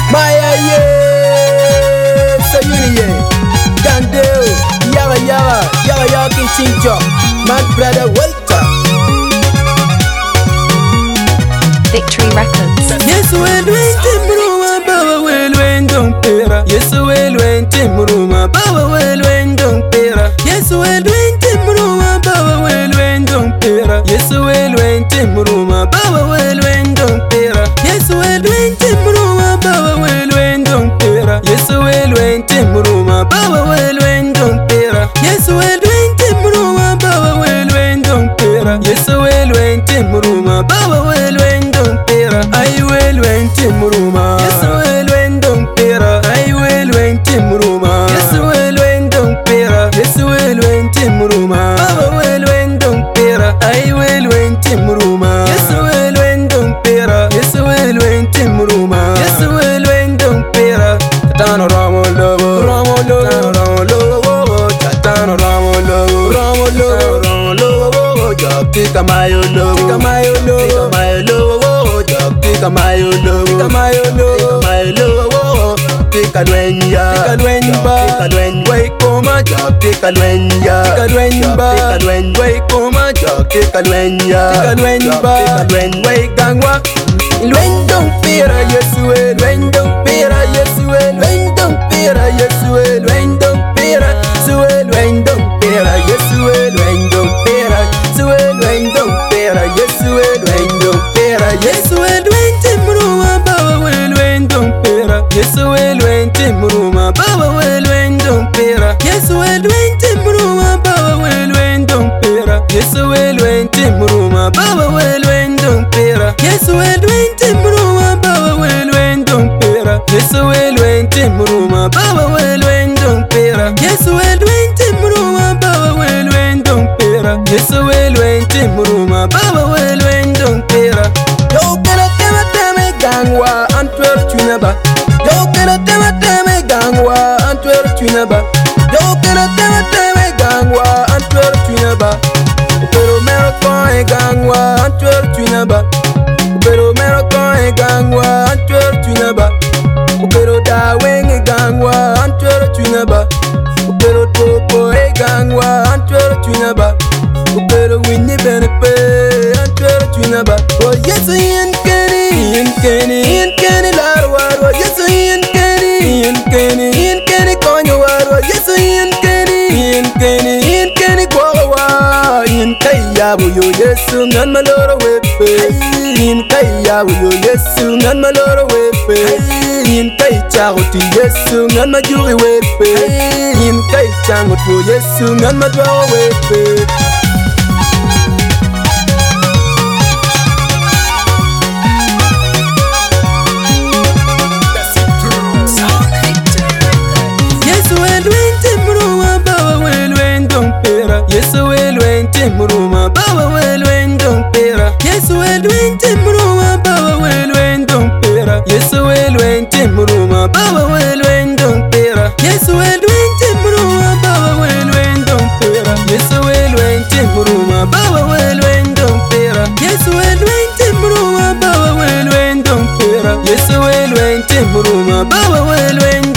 Maya ye, sayuni ye, Gandeo, yaga kinchincho, my brother Walter. Victory Records. Yes, well, Timruma, Baba will win, don't pera. Yes, well, Timruma, Baba will win, don't pera. Yes, well, Timruma, Baba will win, don't pera. Yes, well, Timruma, Baba will win, don't pera. Yes, well, Timruma, Baba will win, don't pera. Yes, well, Timruma, Baba will win, don't pera. Yes, well, Timruma, Baba will win, don't pera. Yes, well, Timruma, Baba will win, don't pera. I will win, Timruma. Yes, well, win, don't pera. I will win, Timruma. Yes, well, win, don't pera. Yes, well, win, Timruma. Baba will win, don't pera. I will win, Timruma. Yes, well, win, don't pera. Yes, well, win, Timruma. Yes, well, win, don't pera. Tatano Ramo Lobo, Ramo Lobo, Ramo Lobo, Tatano Ramo Lobo, Ramo Lobo, Ramo Lobo, Jopika Mayo Lobo, Kamayo Lobo, Kamayo Lobo, Jopika Mayo Lobo, Kamayo Lobo, Kamayo Lobo, Pika Lwenya, Pika Lwenba, Pika Lwen, Wake Koma, Jopika Lwenya, Pika Lwenba, Pika Lwen, Wake Koma, Jopika Lwenya, Pika Lwenba, Pika Lwen, Wake Gangwa. Lwen don't pera, yes we, Lwen don't pera, yes we, Lwen don't pera, yes we, Lwen don't pera, suwe, Lwen don't pera, yes we, Lwen don't pera, suwe, Lwen don't pera, yes we, Lwen don't pera, yes we, Lwen Timruma, Baba we, Lwen don't pera, yes we, Lwen Timruma, Baba we, Lwen don't pera, yes we, Lwen Timruma, Baba we, Lwen don't pera, yes we, Lwen Timruma, Baba we, Lwen don't pera, yes we, Lwen Timruma, Baba we, Lwen don't pera, yes we, Lwen Timruma, Baba we, Lwen don't pera, yes we, Lwen Timruma, Baba we, Lwen don't pera, yes we, Lwen Timruma, Baba we, Lwen don't pera. Yo kena teme gangwa Antwer tunaba. Yo kena teme gangwa Antwer tunaba. Yo kena teme gangwa Antwer tunaba. Pero mero koe gangwa Antwer tunaba. Pero mero koe gangwa Antwer tunaba. Pero daweng gangwa Antwer tunaba. Pero topo gangwa Antwer tunaba. Pero winni benepe Antwer tunaba. Oh yes Ian Kenny larwar. Oh yes Ian Kenny konyo war. Oh yes Ian Kenny kwawa. Ian kayabu yo yesu ngan maloro wepe. Ian kayabu yo yesu ngan maloro wepe. Ian kay chago ti yesu ngan majuri wepe. Ian kay chango tu yesu ngan madwa wepe. Yes, well, went Timruma, Baba will win, don't pera. Yes, well, went Timruma, Baba will win, don't pera. Yes, well, went Timruma, Baba will win, don't pera. Yes, well, went Timruma, Baba will win, don't pera. Yes, well, went Timruma, Baba will win, don't pera. Yes, well, went Timruma, Baba will win, don't pera. Yes, well, went Timruma, Baba will win.